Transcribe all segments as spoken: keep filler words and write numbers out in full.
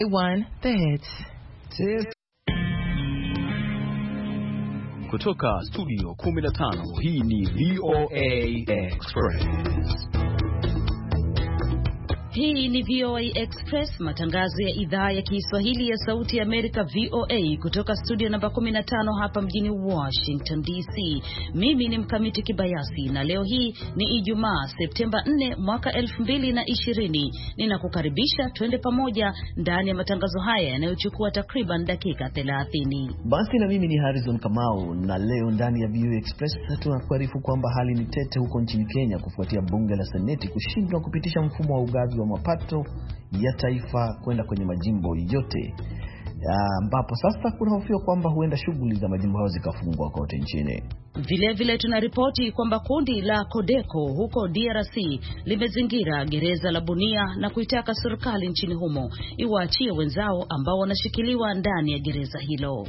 One, the hits. Kutoka studio kumi na tano, hii ni V O A Express. Hii ni V O A Express, matangazo ya idhaa ya Kiswahili ya Sauti ya Amerika V O A kutoka studio namba kumi na tano hapa mjini Washington D C. Mimi ni Mkamiti Kibayasi na leo hii ni Ijumaa Septemba nne mwaka elfu mbili na ishirini. Ninakukaribisha twende pamoja ndani ya matangazo haya yanayochukua takriban dakika thelathini. Basi na mimi ni Harrison Kamau na leo ndani ya V O A Express tunakuarifu kwamba hali ni tete huko nchini Kenya kufuatia bunge la Seneti kushindwa kupitisha mfumo wa ugavi wa mapato ya taifa kwenda kwenye majimbo yote, ambapo sasa kuna hofu kwamba huenda shughuli za majimbo hayo zikafungwa kote nchini. Vile vile tunaripoti kwamba kundi la Codeco huko D R C limezingira gereza la Bunia na kuitaka serikali nchini humo iwaachie wenzao ambao wanashikiliwa ndani ya gereza hilo.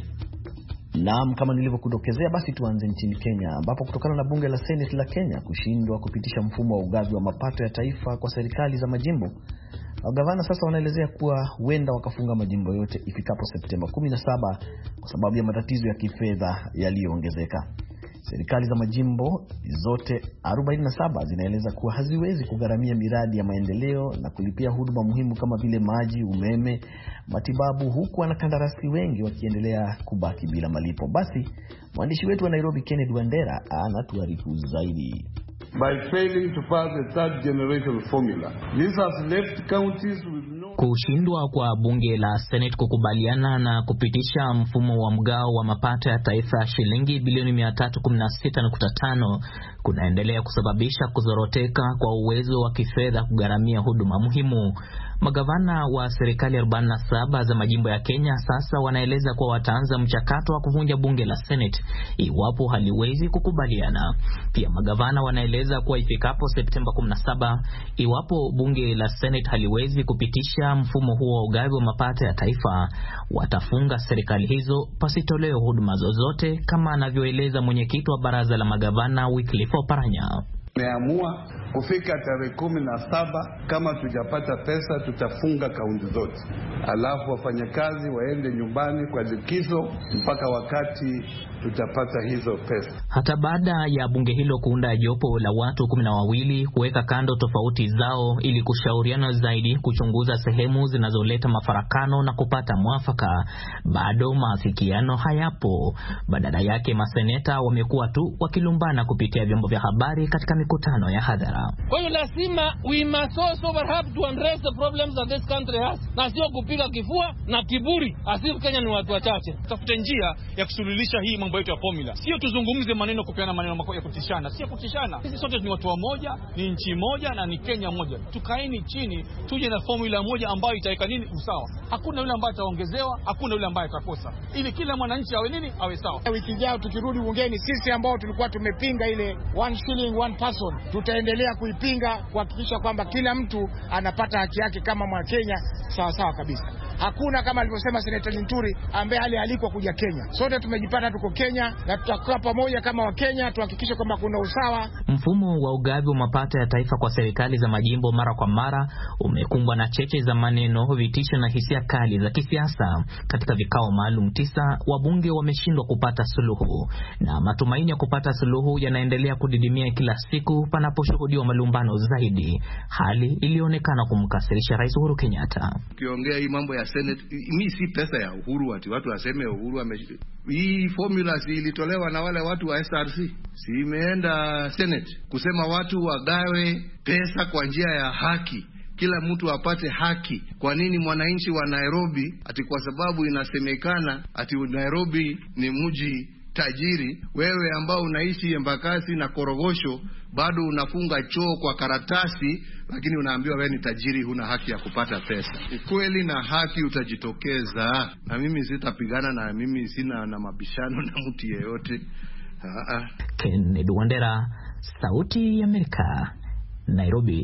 Naam, kama nilivyokudokezea, basi tuanze nchini Kenya ambapo kutokana na bunge la Senate la Kenya kushindwa kupitisha mfumo wa ugavi wa mapato ya taifa kwa serikali za majimbo, gavana sasa wanaelezea kuwa huenda wakafunga majimbo yote ifikapo Septemba kumi na saba kwa sababu ya matatizo ya kifedha yaliyoongezeka. Serikali za majimbo zote arobaini na saba zinaeleza kuwa haziwezi kugharamia miradi ya maendeleo na kulipia huduma muhimu kama vile maji, umeme, matibabu, huku wanakandarasi wengi wakiendelea kubaki bila malipo. Basi mwandishi wetu wa Nairobi Kennedy Wandera anatuarifu zaidi. By failing to pass the third generation formula, this has left counties with no... Kushindwa kwa bunge la Senate kukubaliana na kupitisha mfumo wa mgao wa mapato ya taifa shilingi bilioni mia tatu kumi na sita nukta tano kunaendelea kusababisha kuzoroteka kwa uwezo wa kifedha kugharamia huduma muhimu. Magavana wa serikali arobaini na saba za majimbo ya Kenya sasa wanaeleza kuwa wataanza mchakato wa kuvunja bunge la Senate iwapo haliwezi kukubaliana. Pia magavana wanaeleza kuwa ifikapo Septemba kumi na saba, iwapo bunge la Senate haliwezi kupitisha mfumo huo wa ugavi wa mapato ya taifa, watafunga serikali hizo pasitolewe huduma zozote, kama anavyoeleza mwenyekiti wa baraza la magavana Wycliffe Oparanya. Tumeamua kufika tarehe kumi na saba, kama tujapata pesa tutafunga kaunti zote, alafu wafanyakazi waende nyumbani kwa likizo mpaka wakati tutapata hizo pesa. Hata baada ya bunge hilo kuunda jopo la watu kumi na wawili kuweka kando tofauti zao ili kushauriana zaidi kuchunguza sehemu zinazoleta mafarakano na kupata mwafaka, bado maafikiano hayapo. Badala yake maseneta wamekuwa tu wakilumbana kupitia vyombo vya habari katika mikutano ya hadhara. Kwa hiyo lazima we must also have to address the problems that this country has, na sio kupiga kifua na kiburi asifu Kenya ni watu wachache. Tafute njia ya kusuluhisha hii mambo yetu ya formula. Sio tuzungumze maneno kupeana maneno ya kutishana. Sio kutishana. Sisi sote ni watu wa moja, ni nchi moja na ni Kenya moja. Tukaeni chini, tuje na formula moja ambayo itaweka nini usawa. Hakuna yule ambaye ataongezewa, hakuna yule ambaye atakosa. Ili kila mwananchi awe nini? Awe sawa. Wiki ijayo tukirudi bungeni, sisi ambao tulikuwa tumepinga ile one shilling one person, tutaendelea kuipinga kuhakikisha kwamba kila mtu anapata haki yake kama Mkenya sawa sawa kabisa. Hakuna kama alivyosema Senator Linturi ambaye hali aliko kuja Kenya. Sote tumejipata tuko Kenya na tutakaa pamoja kama Wakenya tuhakikishe kwamba kuna usawa. Mfumo wa ugavi wa mapato ya taifa kwa serikali za majimbo mara kwa mara umekumbwa na cheche za maneno, vitisho na hisia kali za kisiasa. Katika vikao maalum tisa, wabunge wameshindwa kupata suluhu na matumaini ya kupata suluhu yanaendelea kudidimia kila siku panaposhuhudiwa malumbano zaidi, hali ilionekana kumkasirisha Rais Uhuru Kenyatta. Ukiongea hii mambo ya Senate, mimi si pesa ya Uhuru ati watu waseme Uhuru ame... Hii formula si ilitolewa na wale watu wa S R C, si imeenda Senate kusema watu wagawe pesa kwa njia ya haki, kila mtu apate haki. Kwa nini mwananchi wa Nairobi ati kwa sababu inasemekana ati Nairobi ni mji tajiri, wewe ambao unaishi Embakasi na Korogosho bado unafunga choo kwa karatasi, lakini unaambiwa wewe ni tajiri, huna haki ya kupata pesa? Ukweli na haki utajitokeza, na mimi sitapigana, na mimi sina na mabishano na mtu yeyote. Kennedy Wandera, Sauti ya Amerika, Nairobi.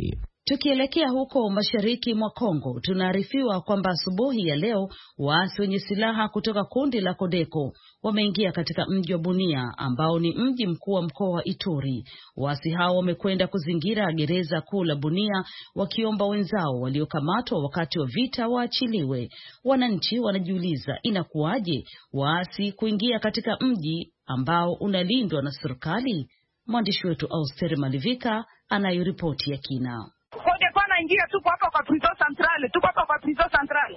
Tukielekea huko mashariki mwa Kongo, tunaarifiwa kwamba asubuhi ya leo waasi wenye silaha kutoka kundi la Kodeko wameingia katika mji wa Bunia ambao ni mji mkuu wa mkoa wa Ituri. Waasi hao wamekwenda kuzingira gereza kuu la Bunia wakiomba wenzao waliokamatwa wakati wa vita waachiliwe. Wananchi wanajiuliza inakuwaje waasi kuingia katika mji ambao unalindwa na serikali? Mwandishi wetu Austeri Malivika anayoripoti ya kina. Kodeko anaingia, tuko hapa kwa prison central, tuko hapa kwa prison central.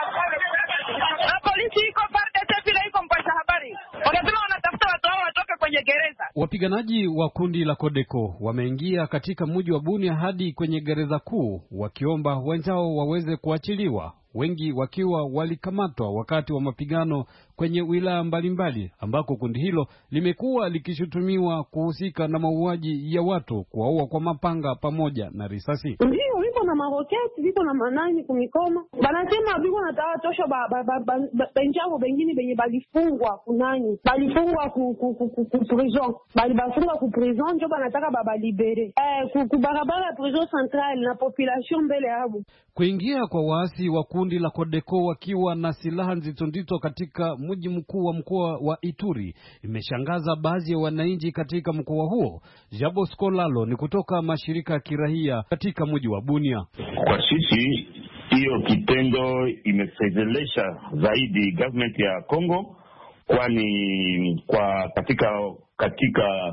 Na polisi iko pale vile iko mpasha habari. Wanasema wanatafuta watu hao watoke kwenye gereza. Wapiganaji wa kundi la Kodeko wameingia katika mji wa Bunia hadi kwenye gereza kuu wakiomba wenzao waweze kuachiliwa, wengi wakiwa walikamatwa wakati wa mapigano kwenye wilaya mbalimbali ambako kundi hilo limekuwa likishutumiwa kuhusika na mauaji ya watu, kuwaua kwa mapanga pamoja na risasi. Ndio wiko na maroketi, wiko na manani kumikono. Banasema biko na tawa tosho ba ba ba benjao bengine benye balifungwa kunani. Balifungwa ku ku ku ku prison. Bali bafungwa ku prison ndio banataka baba libere. Eh ku barabara prison centrale na population mbele yao. Kuingia kwa waasi wa kundi la Kodeko wakiwa na silaha nzito nzito katika mji mkuu wa mkoa wa Ituri imeshangaza baadhi ya wananchi katika mkoa huo. Jabo Skolalo ni kutoka mashirika ya kirahia katika mji wa Bunia. Kwa sisi hiyo kitendo imefezelesha zaidi government ya Kongo, kwani kwa katika katika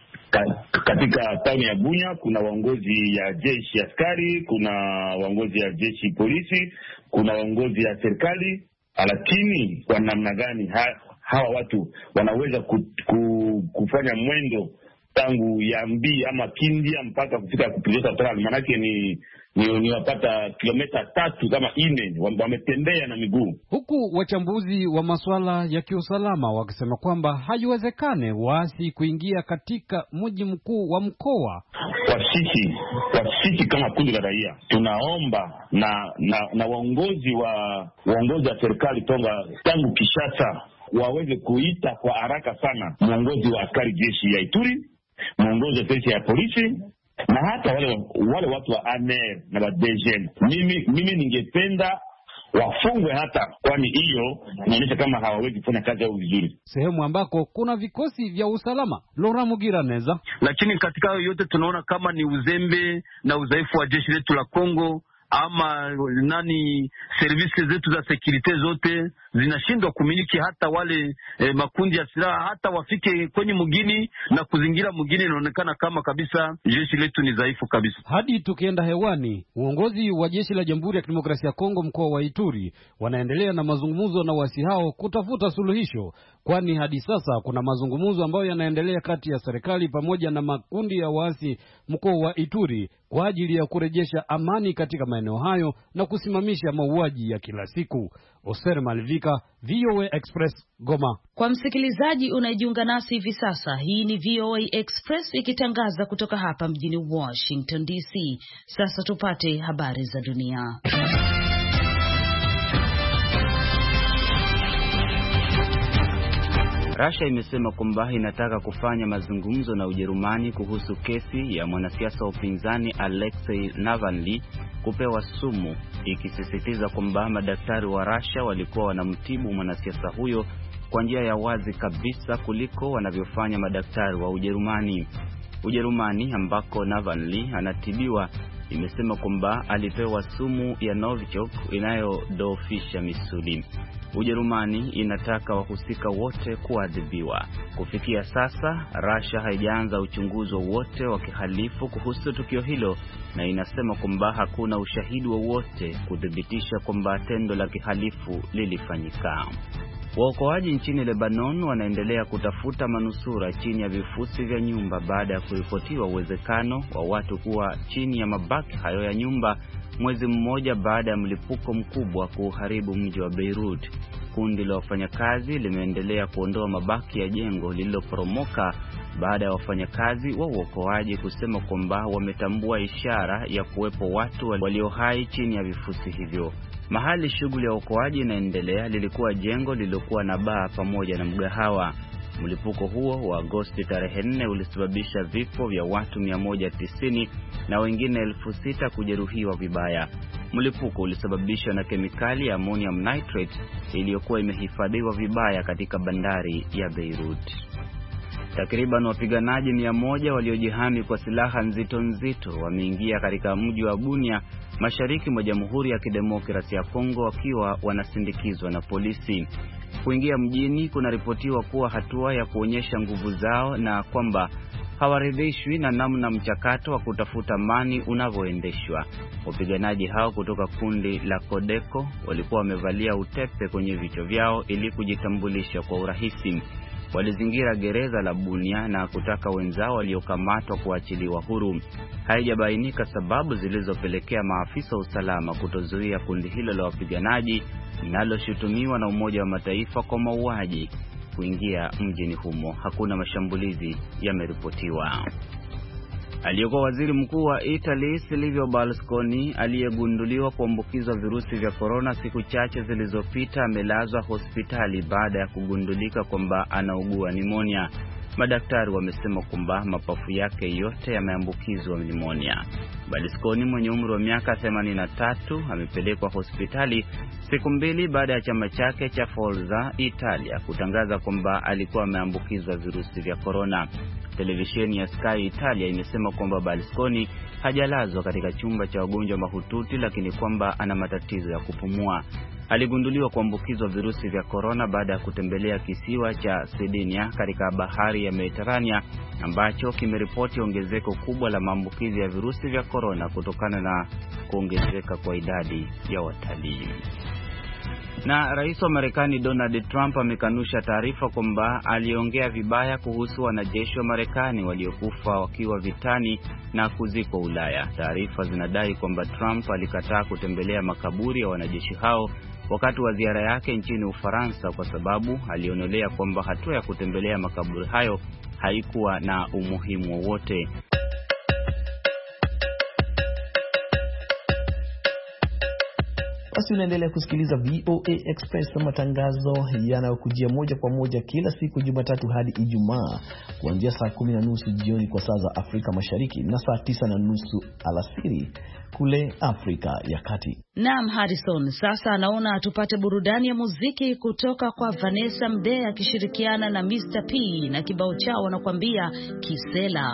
katika tauni ya Bunia kuna waongozi ya jeshi askari, kuna waongozi ya jeshi polisi, kuna waongozi ya serikali, lakini kwa namna gani ha, hawa watu wanaweza ku, ku, kufanya mwendo tangu ya mbi ama Kindia mpaka kufika kupigeza Central? Manake ni ni, ni wapata kilomita tatu kama ine wametembea na miguu. Huku wachambuzi wa masuala ya kiusalama wakisema kwamba haiwezekane waasi kuingia katika mji mkuu wa mkoa. Kwa sisi, kwa sisi kama kundi la raia tunaomba na na, na waongozi wa waongozi wa serikali tonga tangu Kishasa waweze kuita kwa haraka sana mwongozi wa askari jeshi ya Ituri, mwongozi wa jeshi ya polisi, na hata wale wale watu wa A N R na wa D G N. Mimi mimi ningependa wafungwe hata, kwani hiyo inaonyesha kama hawawezi kufanya kazi yao vizuri. Sehemu ambako kuna vikosi vya usalama. Laura Mugiraneza. Lakini katika hayo yote tunaona kama ni uzembe na udhaifu wa jeshi letu la Kongo, ama nani services zetu za security zote zinashindwa kumiliki hata wale eh, makundi ya silaha, hata wafike kwenye mgini na kuzingira mgini. Inaonekana kama kabisa jeshi letu ni dhaifu kabisa. Hadi tukienda hewani, uongozi wa jeshi la Jamhuri ya Kidemokrasia ya Kongo mkoa wa Ituri wanaendelea na mazungumzo na waasi hao kutafuta suluhisho, kwani hadi sasa kuna mazungumzo ambayo yanaendelea kati ya serikali pamoja na makundi ya waasi mkoa wa Ituri kwa ajili ya kurejesha amani katika maeneo hayo na kusimamisha mauaji ya kila siku. Oser Malivika, V O A Express, Goma. Kwa msikilizaji unajiunga nasi hivi sasa, hii ni V O A Express ikitangaza kutoka hapa mjini Washington D C. Sasa tupate habari za dunia. Russia imesema kwamba inataka kufanya mazungumzo na Ujerumani kuhusu kesi ya mwanasiasa wa upinzani Alexei Navalny kupewa sumu, ikisisitiza kwamba madaktari wa Russia walikuwa wanamtibu mwanasiasa huyo kwa njia ya wazi kabisa kuliko wanavyofanya madaktari wa Ujerumani. Ujerumani ambako Navalny anatibiwa imesema kwamba alipewa sumu ya Novichok inayodhoofisha misuli. Ujerumani inataka wahusika wote kuadhibiwa. Kufikia sasa, Russia haijaanza uchunguzi wowote wa kihalifu kuhusu tukio hilo na inasema kwamba hakuna ushahidi wowote kudhibitisha kwamba tendo la kihalifu lilifanyika. Waokoaji nchini Lebanon wanaendelea kutafuta manusura chini ya vifusi vya nyumba baada ya kuripotiwa uwezekano wa watu kuwa chini ya mabaki hayo ya nyumba mwezi mmoja baada ya mlipuko mkubwa kuharibu mji wa Beirut. Kundi la wafanyakazi limeendelea kuondoa mabaki ya jengo lililoporomoka baada ya wafanyakazi wa uokoaji kusema kwamba wametambua ishara ya kuwepo watu walio hai chini ya vifusi hivyo. Mahali shughuli ya uokoaji inaendelea lilikuwa jengo lililokuwa na baa pamoja na mgahawa. Mlipuko huo wa Agosti tarehe nne ulisababisha vifo vya watu mia moja tisini na wengine elfu sita kujeruhiwa vibaya. Mlipuko ulisababishwa na kemikali ya ammonium nitrate iliyokuwa imehifadhiwa vibaya katika bandari ya Beirut. Takriban wapiganaji mia moja waliojihami kwa silaha nzito nzito wameingia katika mji wa Bunia, mashariki mwa Jamhuri ya Kidemokrasia ya Kongo, wakiwa wanasindikizwa na polisi. Kuingia mjini kunaripotiwa kuwa hatua ya kuonyesha nguvu zao na kwamba hawaridhishwi na namna mchakato wa kutafuta amani unavyoendeshwa. Wapiganaji hao kutoka kundi la Kodeko walikuwa wamevalia utepe kwenye vichwa vyao ili kujitambulisha kwa urahisi. Walizingira gereza la Bunia na kutaka wenzao waliokamatwa kuachiliwa huru. Haijabainika sababu zilizopelekea maafisa wa usalama kutozuia kundi hilo la wapiganaji linaloshutumiwa na Umoja wa Mataifa kwa mauaji kuingia mjini humo. Hakuna mashambulizi yameripotiwa. Aliyekuwa waziri mkuu wa Italy Silvio Berlusconi, aliyegunduliwa kuambukizwa virusi vya corona siku chache zilizopita, amelazwa hospitali baada ya kugundulika kwamba anaugua pneumonia. Madaktari wamesema kwamba mapafu yake yote yameambukizwa pneumonia. Berlusconi mwenye umri wa miaka themanini na tatu amepelekwa hospitali siku mbili baada ya chama chake cha Forza Italia kutangaza kwamba alikuwa ameambukizwa virusi vya corona. Televisheni ya Sky Italia imesema kwamba Berlusconi hajalazwa katika chumba cha wagonjwa mahututi, lakini kwamba ana matatizo ya kupumua. Aligunduliwa kuambukizwa virusi vya corona baada ya kutembelea kisiwa cha Sardinia katika bahari ya Mediterania, ambacho kimeripoti ongezeko kubwa la maambukizi ya virusi vya corona kutokana na kuongezeka kwa idadi ya watalii. Na rais wa Marekani Donald Trump amekanusha taarifa kwamba aliongea vibaya kuhusu wanajeshi wa Marekani waliokufa wakiwa vitani na kuzikwa Ulaya. Taarifa zinadai kwamba Trump alikataa kutembelea makaburi ya wanajeshi hao wakati wa ziara yake nchini Ufaransa kwa sababu alionelea kwamba hatua ya kutembelea makaburi hayo haikuwa na umuhimu wowote. Basi unaendelea kusikiliza V O A Express, matangazo yanayokujia moja kwa moja kila siku Jumatatu hadi Ijumaa kuanzia saa kumi na nusu jioni kwa saa za Afrika Mashariki na saa tisa na nusu alasiri kule Afrika ya Kati. Naam, Harrison, sasa anaona tupate burudani ya muziki kutoka kwa Vanessa Mdee akishirikiana na mister P na kibao chao wanakuambia Kisela.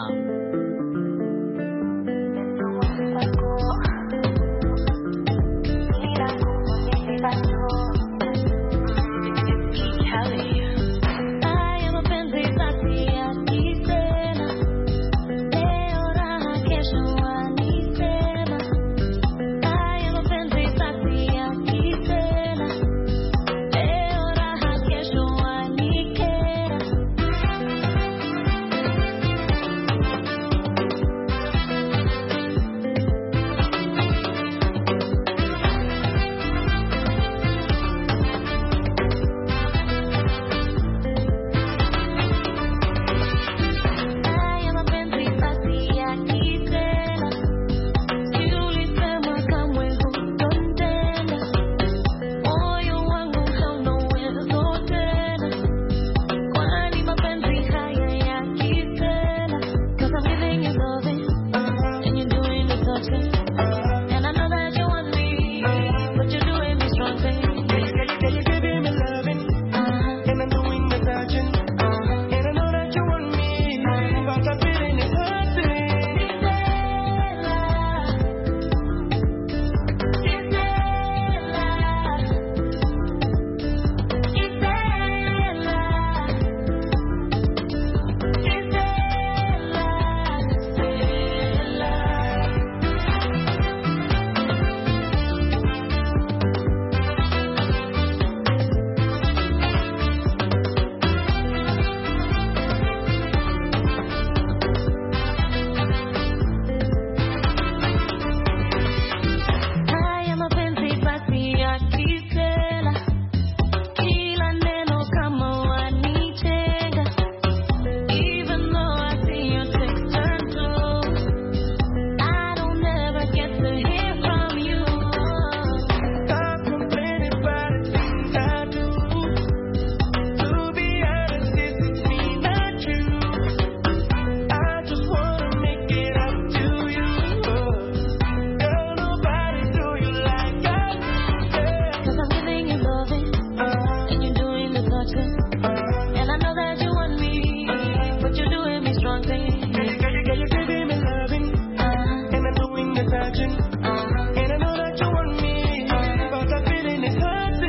dancing. And I know that you want me, but you're doing me strong things. Girl, you, girl, you're giving me loving, uh-huh. And I'm doing the touching, uh-huh. And I know that you want me, uh-huh. But the feeling is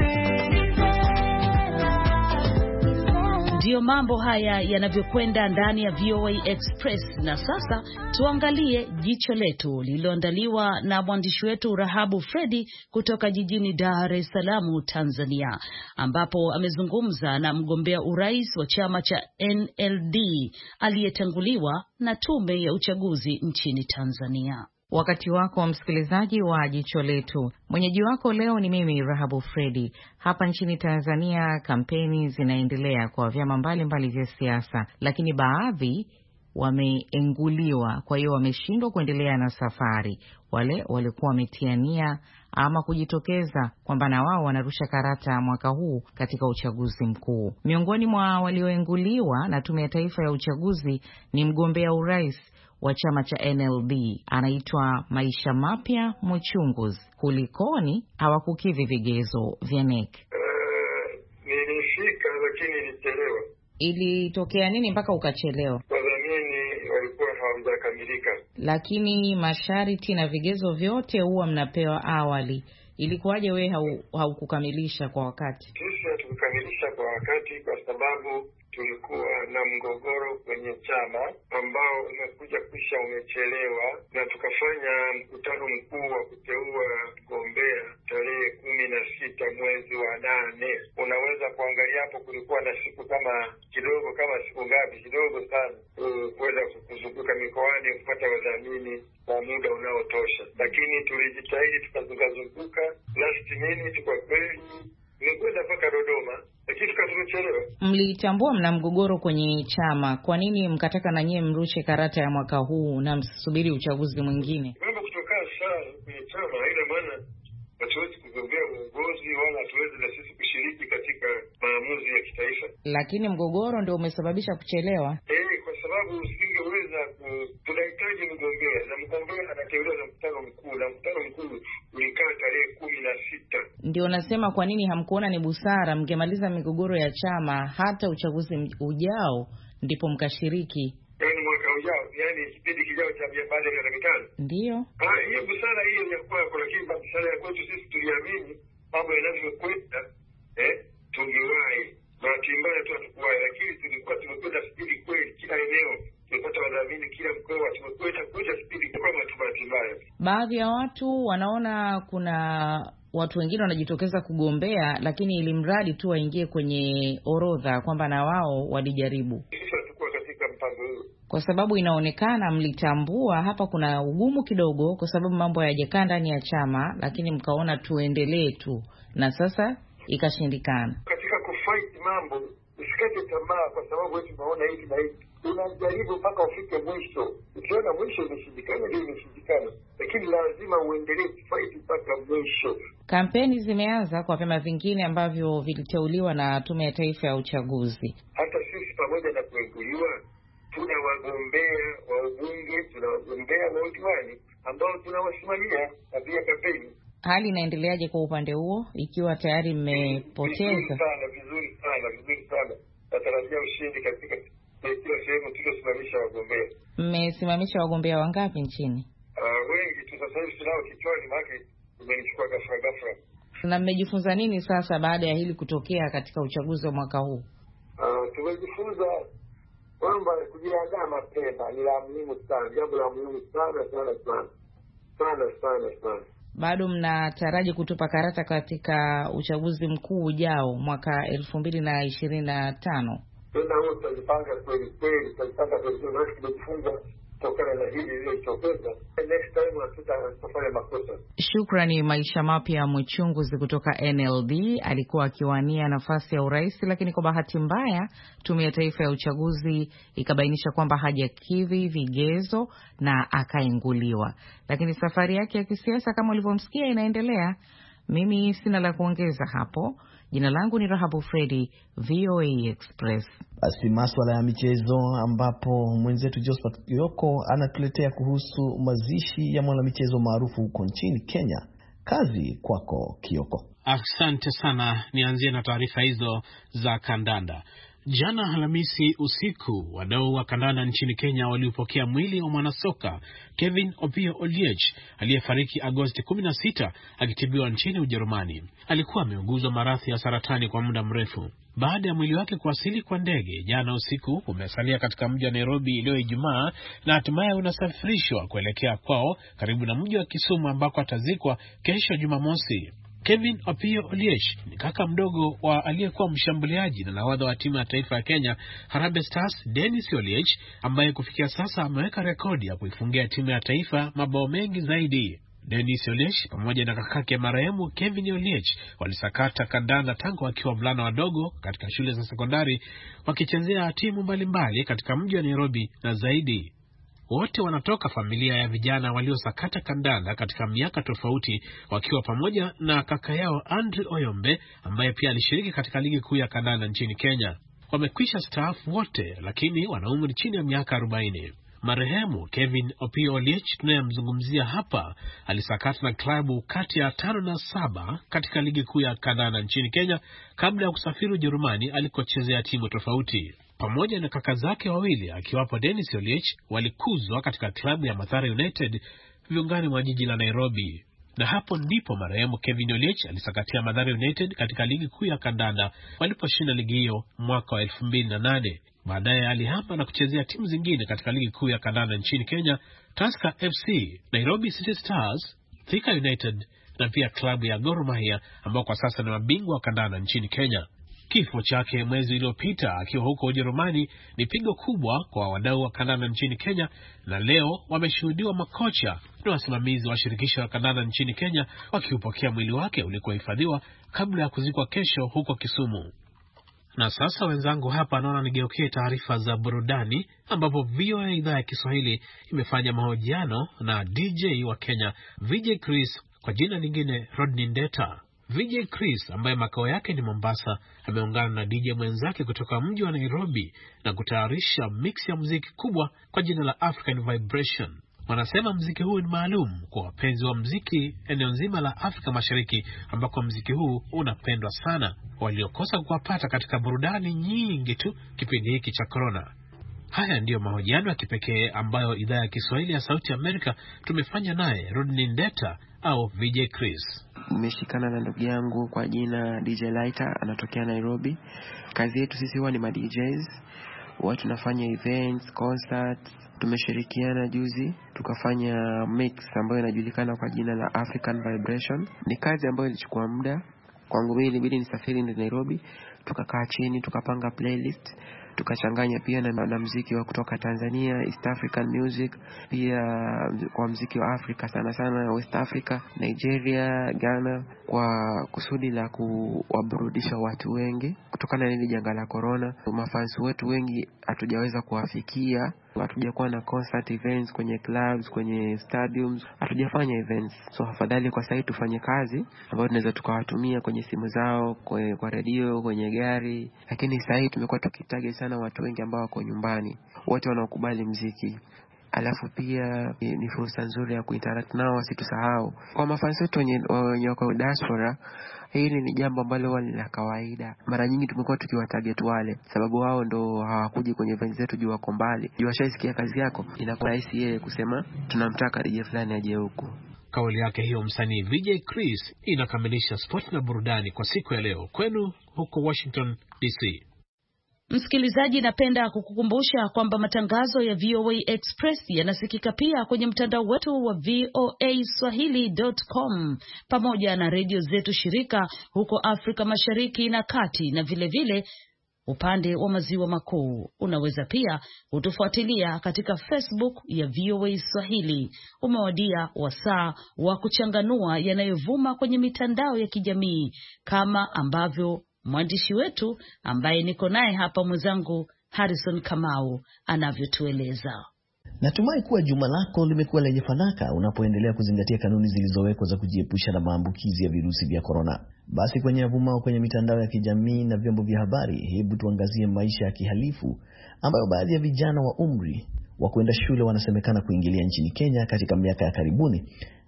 hurting. Ndiyo mambo haya yanavyokwenda ndani ya V O A Express. Na sasa tuangalie jicho letu lililoandaliwa na mwandishi wetu Rahabu Fredi kutoka jijini Dar es Salaam, Tanzania, ambapo amezungumza na mgombea urais wa chama cha N L D aliyetanguliwa na tume ya uchaguzi nchini Tanzania. Wakati wako wa msikilizaji wa jicho letu. Mwenyeji wako leo ni mimi Rahabu Fredi. Hapa nchini Tanzania kampeni zinaendelea kwa vyama mbalimbali vya siasa, lakini baadhi wameenguliwa, kwa hiyo wameshindwa kuendelea na safari. Wale walikuwa wametiania ama kujitokeza kwamba na wao wanarusha karata mwaka huu katika uchaguzi mkuu. Miongoni mwa walioenguliwa na Tume ya Taifa ya Uchaguzi ni mgombea urais wa chama cha N L D, anaitwa Maisha Mapya Mchunguzi. Kulikoni hawakukidhi vigezo vya N E C? Uh, nilifika lakini nilichelewa. Ilitokea nini mpaka ukachelewa? Wadhamini walikuwa hawajakamilika. Lakini masharti na vigezo vyote huwa mnapewa awali. Ilikuwaje wewe haukukamilisha kwa wakati? Sisi hatukukamilisha kwa wakati kwa sababu tulikuwa na mgogoro kwenye chama ambao umekuja kisha umechelewa, na tukafanya mkutano mkuu wa kuteua mgombea tarehe kumi na sita mwezi wa nane. Unaweza kuangalia hapo, kulikuwa na siku kama kidogo kama siku ngapi kidogo sana kuweza kuzunguka mikoani kupata wadhamini kwa muda unaotosha, lakini tulijitahidi tukazunguka. Last minute kwa kweli nilikwenda mpaka Dodoma, lakini tukachelewa. Mlitambua mna mgogoro kwenye chama, kwa nini mkataka na nyie mrushe karata ya mwaka huu na msubiri uchaguzi mwingine? Mambo kutoka sana kwenye chama haina maana hatuwezi kugombea uongozi wala hatuwezi na sisi kushiriki katika maamuzi ya kitaifa. Lakini mgogoro ndio umesababisha kuchelewa. Eh, kwa sababu usingeweza ku... tunahitaji mgombea na mgombea anateuliwa na mkutano mkuu, na mkutano mkuu ulikaa tarehe kumi na sita. Ndio nasema kwa nini hamkuona ni busara mngemaliza migogoro ya chama hata uchaguzi ujao ndipo mkashiriki? Yaani mwaka ujao, yani kipindi kijao cha baada ya miaka mitano. Ndio. Ah, hiyo busara hiyo ya kwako, lakini busara ya kwetu sisi tuliamini mambo yanavyokwenda eh tungewahi. Bahati mbaya tu hatukuwahi, lakini tulikuwa tumekwenda spidi kweli, kila eneo tulipata wadhamini, kila mkoa tumekwenda kwenda spidi kwa bahati mbaya. Baadhi ya watu wanaona kuna watu wengine wanajitokeza kugombea, lakini ili mradi tu waingie kwenye orodha kwamba na wao walijaribu. Sisi hatukuwa katika mpango huo, kwa sababu inaonekana mlitambua hapa kuna ugumu kidogo kwa sababu mambo hayajakaa ndani ya chama, lakini mkaona tuendelee tu na sasa ikashindikana. Katika kufight mambo usikate tamaa kwa sababu wewe tunaona hivi na hivi. Unajaribu mpaka ufike mwisho. Ukiona mwisho umeshindikana ndio umeshindikana, lakini lazima uendelee kufight mpaka mwisho. Kampeni zimeanza kwa vyama vingine ambavyo viliteuliwa na Tume ya Taifa ya Uchaguzi. Hata sisi pamoja na kuenguliwa tuna wagombea wa ubunge, tuna wagombea wa udiwani ambao tunawasimamia katika kampeni. Hali inaendeleaje kwa upande huo ikiwa tayari mmepoteza? Vizuri sana, vizuri sana, vizuri sana. Natarajia ushindi katika kila sehemu tuliyosimamisha wagombea. Mmesimamisha wagombea wangapi nchini? Uh, wengi tu sasa hivi tunao kichwani, maana tumenichukua ghafla ghafla. Na mmejifunza nini sasa baada ya hili kutokea katika uchaguzi wa mwaka huu? Uh, tumejifunza kwamba kujiandaa mapema ni la muhimu sana, jambo la muhimu sana sana sana sana sana sana. Bado mnataraji kutupa karata katika uchaguzi mkuu ujao mwaka elfu mbili na ishirini na tano? Tena wote tutajipanga kweli kweli, tutajipanga kweli kweli, na tumejifunza kutokana na hili lililotokeza. Next time hatutafanya makosa. Shukrani. Maisha Mapya Mchunguzi kutoka N L D alikuwa akiwania nafasi ya urais, lakini kwa bahati mbaya Tume ya Taifa ya Uchaguzi ikabainisha kwamba hajakidhi vigezo na akainguliwa. Lakini safari yake ya kisiasa kama ulivyomsikia inaendelea. Mimi sina la kuongeza hapo. Jina langu ni Rahabu Fredi, V O A Express. Basi masuala ya michezo ambapo mwenzetu Josephat Kioko anatuletea kuhusu mazishi ya mwanamichezo maarufu huko nchini Kenya. Kazi kwako Kioko. Asante sana. Nianzie na taarifa hizo za kandanda. Jana Alhamisi usiku, wadau wa kandanda nchini Kenya waliupokea mwili wa mwanasoka Kevin Opiyo Oliech aliyefariki Agosti kumi na sita akitibiwa nchini Ujerumani. Alikuwa ameuguzwa maradhi ya saratani kwa muda mrefu. Baada ya mwili wake kuwasili kwa ndege jana usiku, umesalia katika mji wa Nairobi leo Ijumaa na hatimaye unasafirishwa kuelekea kwao karibu na mji wa Kisumu ambako atazikwa kesho Jumamosi. Kevin Opiyo Oliech ni kaka mdogo wa aliyekuwa mshambuliaji na nahodha wa timu ya taifa ya Kenya Harambee Stars Dennis Oliech, ambaye kufikia sasa ameweka rekodi ya kuifungia timu ya taifa mabao mengi zaidi. Dennis Oliech pamoja na kakake marehemu Kevin Oliech walisakata kandanda tangu wakiwa wavulana wadogo katika shule za sekondari, wakichezea timu mbalimbali katika mji wa Nairobi na zaidi. Wote wanatoka familia ya vijana waliosakata kandanda katika miaka tofauti, wakiwa pamoja na kaka yao Andrew Oyombe ambaye pia alishiriki katika ligi kuu ya kandanda nchini Kenya. Wamekwisha staafu wote, lakini wana umri chini ya miaka arobaini. Marehemu Kevin Opiyo Oliech tunayemzungumzia hapa alisakata na klabu kati ya tano na saba katika ligi kuu ya kandanda nchini Kenya kabla ya kusafiri Ujerumani alikochezea timu tofauti. Pamoja na kaka zake wawili akiwapo Dennis Oliech walikuzwa katika klabu ya Mathare United viungani mwa jiji la Nairobi. Na hapo ndipo marehemu Kevin Oliech alisakatia Mathare United katika ligi kuu ya kandanda waliposhinda ligi hiyo mwaka wa elfu mbili na nane. Baadaye alihama na kuchezea timu zingine katika ligi kuu ya kandanda nchini Kenya, Tusker F C, Nairobi City Stars, Thika United na pia klabu ya Gor Mahia ambao kwa sasa ni mabingwa wa kandanda nchini Kenya. Kifo chake mwezi uliopita akiwa huko Ujerumani ni pigo kubwa kwa wadau wa kandanda nchini Kenya, na leo wameshuhudiwa makocha na wasimamizi wa shirikisho la kandanda nchini Kenya wakiupokea mwili wake ulikohifadhiwa kabla ya kuzikwa kesho huko Kisumu. Na sasa wenzangu hapa naona nigeukie taarifa za burudani, ambapo V O A idhaa ya Kiswahili imefanya mahojiano na D J wa Kenya V J Chris, kwa jina lingine Rodney Ndeta. V J Chris ambaye makao yake ni Mombasa ameungana na D J mwenzake kutoka mji wa Nairobi na kutayarisha mix ya muziki kubwa kwa jina la African Vibration. Wanasema muziki huu ni maalum kwa wapenzi wa muziki eneo nzima la Afrika Mashariki, ambako muziki huu unapendwa sana, waliokosa kuwapata katika burudani nyingi tu kipindi hiki cha corona. Haya ndiyo mahojiano ya kipekee ambayo idhaa ya Kiswahili ya Sauti Amerika tumefanya naye Rodney Ndeta au V J Chris. Nimeshikana na ndugu yangu kwa jina D J Lighter, anatokea Nairobi. Kazi yetu sisi huwa ni ma D Js, huwa tunafanya events, concerts. Tumeshirikiana juzi tukafanya mix ambayo inajulikana kwa jina la African Vibration. Ni kazi ambayo ilichukua muda kwangu mimi, ilibidi nisafiri ndio Nairobi, tukakaa chini tukapanga playlist, tukachanganya pia na, na muziki wa kutoka Tanzania, East African music, pia kwa muziki wa Afrika sana sana West Africa, Nigeria, Ghana, kwa kusudi la kuwaburudisha watu wengi kutokana na hili janga la corona. Mafans wetu wengi hatujaweza kuwafikia, hatujakuwa na concert events kwenye clubs, kwenye stadiums, hatujafanya events. So afadhali kwa sasa tufanye kazi ambayo tunaweza tukawatumia kwenye simu zao, kwa, kwa radio, kwenye gari. Lakini sasa tumekuwa tukitage sana watu wengi ambao wako nyumbani, wote wanaokubali muziki. Alafu pia ni fursa nzuri ya kuinteract nao, wasitusahau. Kwa mafans wetu wenye wako diaspora, hili ni jambo ambalo wali la kawaida. Mara nyingi tumekuwa tukiwatarget wale, sababu wao ndo hawakuji kwenye events zetu juu wako mbali. Juu washaisikia kazi yako, inakuwa rahisi yeye kusema tunamtaka D J fulani aje huko. Kauli yake hiyo msanii V J Chris inakamilisha sport na burudani kwa siku ya leo kwenu huko Washington D C. Msikilizaji, napenda kukukumbusha kwamba matangazo ya V O A Express yanasikika pia kwenye mtandao wetu wa V O A swahili dot com pamoja na redio zetu shirika huko Afrika Mashariki na Kati na vile vile upande wa maziwa makuu. Unaweza pia kutufuatilia katika Facebook ya V O A Swahili. Umewadia wasaa wa kuchanganua yanayovuma kwenye mitandao ya kijamii, kama ambavyo mwandishi wetu ambaye niko naye hapa mwenzangu Harrison Kamau anavyotueleza. Natumai kuwa juma lako limekuwa lenye fanaka unapoendelea kuzingatia kanuni zilizowekwa za kujiepusha na maambukizi ya virusi vya corona. Basi kwenye avumao kwenye mitandao ya kijamii na vyombo vya habari, hebu tuangazie maisha ya kihalifu ambayo baadhi ya vijana wa umri wa kwenda shule wanasemekana kuingilia nchini Kenya katika miaka ya karibuni,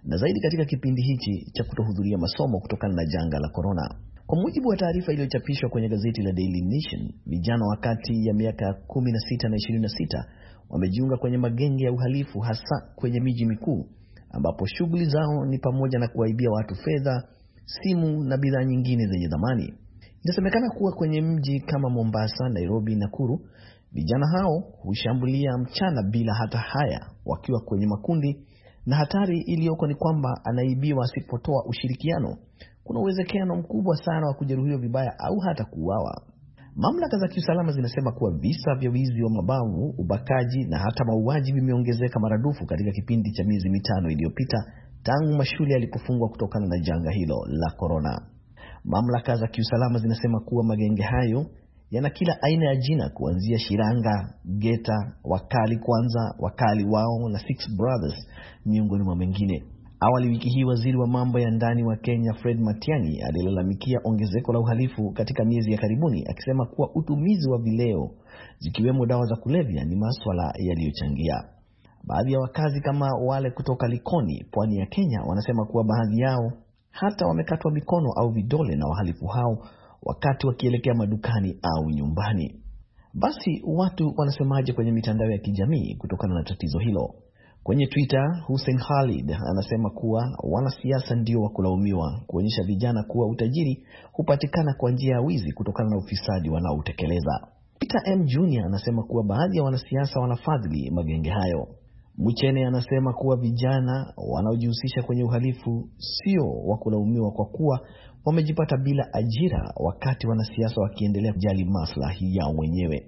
na zaidi katika kipindi hichi cha kutohudhuria masomo kutokana na janga la corona. Kwa mujibu wa taarifa iliyochapishwa kwenye gazeti la Daily Nation, vijana wakati ya miaka kumi na sita na ishirini na sita wamejiunga kwenye magenge ya uhalifu hasa kwenye miji mikuu, ambapo shughuli zao ni pamoja na kuwaibia watu fedha, simu na bidhaa nyingine zenye thamani. Inasemekana kuwa kwenye mji kama Mombasa, Nairobi na Nakuru, vijana hao hushambulia mchana bila hata haya wakiwa kwenye makundi, na hatari iliyoko ni kwamba anaibiwa asipotoa ushirikiano. Kuna uwezekano mkubwa sana wa kujeruhiwa vibaya au hata kuuawa. Mamlaka za kiusalama zinasema kuwa visa vya wizi wa mabavu, ubakaji na hata mauaji vimeongezeka maradufu katika kipindi cha miezi mitano iliyopita tangu mashule yalipofungwa kutokana na janga hilo la corona. Mamlaka za kiusalama zinasema kuwa magenge hayo yana kila aina ya jina, kuanzia Shiranga, Geta, Wakali Kwanza, Wakali Wao na Six Brothers miongoni mwa mengine. Awali wiki hii waziri wa mambo ya ndani wa Kenya Fred Matiang'i alilalamikia ongezeko la uhalifu katika miezi ya karibuni, akisema kuwa utumizi wa vileo zikiwemo dawa za kulevya ni masuala yaliyochangia. Baadhi ya wakazi kama wale kutoka Likoni, pwani ya Kenya, wanasema kuwa baadhi yao hata wamekatwa mikono au vidole na wahalifu hao wakati wakielekea madukani au nyumbani. Basi watu wanasemaje kwenye mitandao ya kijamii kutokana na tatizo hilo? Kwenye Twitter, Hussein Khalid anasema kuwa wanasiasa ndio wa kulaumiwa, kuonyesha vijana kuwa utajiri hupatikana kwa njia ya wizi kutokana na ufisadi wanaotekeleza. Peter M Junior anasema kuwa baadhi ya wanasiasa wanafadhili magenge hayo. Muchene anasema kuwa vijana wanaojihusisha kwenye uhalifu sio wa kulaumiwa kwa kuwa wamejipata bila ajira, wakati wanasiasa wakiendelea kujali maslahi yao wenyewe.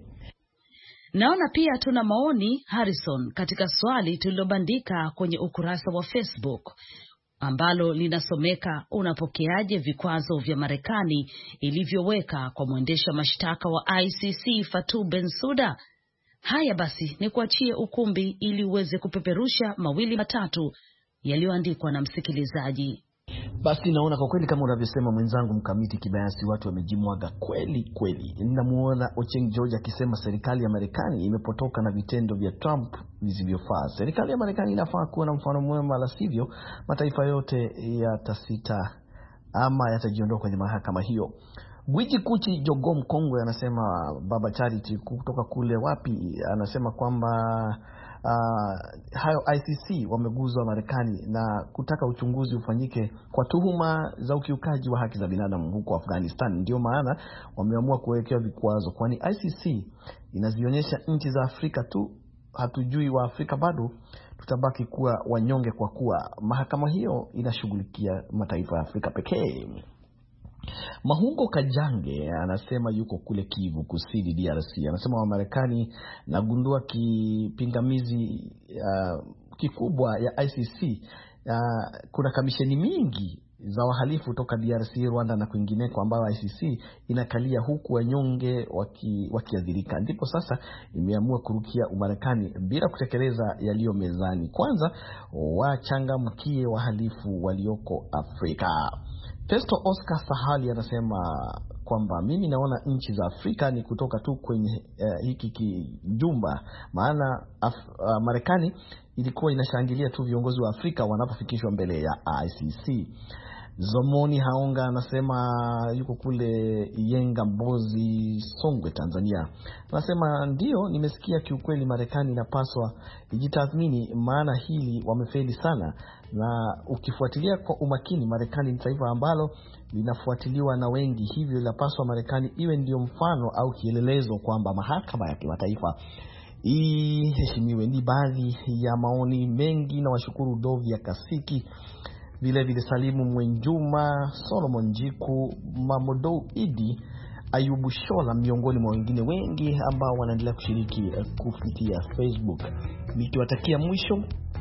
Naona pia tuna maoni, Harrison, katika swali tulilobandika kwenye ukurasa wa Facebook ambalo linasomeka, unapokeaje vikwazo vya Marekani ilivyoweka kwa mwendesha mashtaka wa I C C Fatou Bensouda? Haya basi, ni kuachie ukumbi ili uweze kupeperusha mawili matatu yaliyoandikwa na msikilizaji. Basi naona kwa kweli kama unavyosema mwenzangu Mkamiti Kibayasi, watu wamejimwaga kweli kweli. Ninamuona Ocheng George akisema serikali ya Marekani imepotoka na vitendo vya Trump visivyofaa. Serikali ya Marekani inafaa kuwa na mfano mwema, la sivyo mataifa yote yatasita ama yatajiondoa kwenye mahakama hiyo. Gwiji Kuchi Jogom Kongwe anasema, Baba Charity kutoka kule wapi, anasema kwamba Uh, hayo I C C wameguzwa Marekani na kutaka uchunguzi ufanyike kwa tuhuma za ukiukaji wa haki za binadamu huko Afghanistan. Ndio maana wameamua kuwekea vikwazo, kwani I C C inazionyesha nchi za Afrika tu, hatujui wa Afrika bado tutabaki kuwa wanyonge kwa kuwa mahakama hiyo inashughulikia mataifa ya Afrika pekee. Mahungo Kajange anasema yuko kule Kivu Kusini D R C. Anasema wa Marekani nagundua kipingamizi uh, kikubwa ya I C C. Uh, kuna kamisheni mingi za wahalifu toka D R C, Rwanda na kwingineko ambao I C C inakalia, huku wanyonge wakiadhirika. Waki ndipo sasa imeamua kurukia Umarekani bila kutekeleza yaliyo mezani. Kwanza wachangamkie wahalifu walioko Afrika. Testo Oscar Sahali anasema kwamba mimi naona nchi za Afrika ni kutoka tu kwenye uh, hiki kijumba, maana Af, uh, Marekani ilikuwa inashangilia tu viongozi wa Afrika wanapofikishwa mbele ya I C C. Zomoni Haonga anasema yuko kule Yenga Mbozi, Songwe, Tanzania. Anasema ndio, nimesikia kiukweli Marekani inapaswa ijitathmini, maana hili wamefeli sana, na ukifuatilia kwa umakini Marekani ni taifa ambalo linafuatiliwa na wengi, hivyo inapaswa Marekani iwe ndio mfano au kielelezo kwamba mahakama ya kimataifa iheshimiwe. Ni baadhi ya maoni mengi, na washukuru Dovia Kasiki, vile vile Salimu Mwenjuma, Solomon Jiku, Mamodo Idi, Ayubu Shola, miongoni mwa wengine wengi ambao wanaendelea kushiriki kupitia Facebook. Nikiwatakia mwisho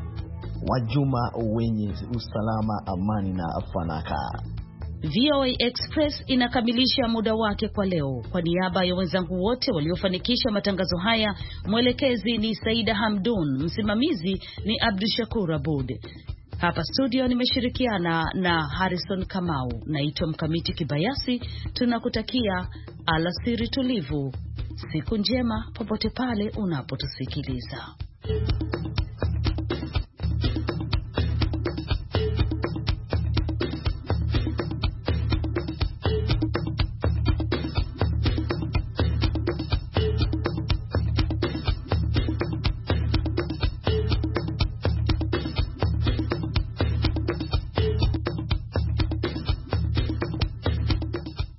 wa juma wenye usalama, amani na fanaka. V O A Express inakamilisha muda wake kwa leo. Kwa niaba ya wenzangu wote waliofanikisha matangazo haya, mwelekezi ni Saida Hamdun, msimamizi ni Abdushakur Abud. Hapa studio nimeshirikiana na Harrison Kamau. Naitwa Mkamiti Kibayasi. Tunakutakia alasiri tulivu, siku njema popote pale unapotusikiliza.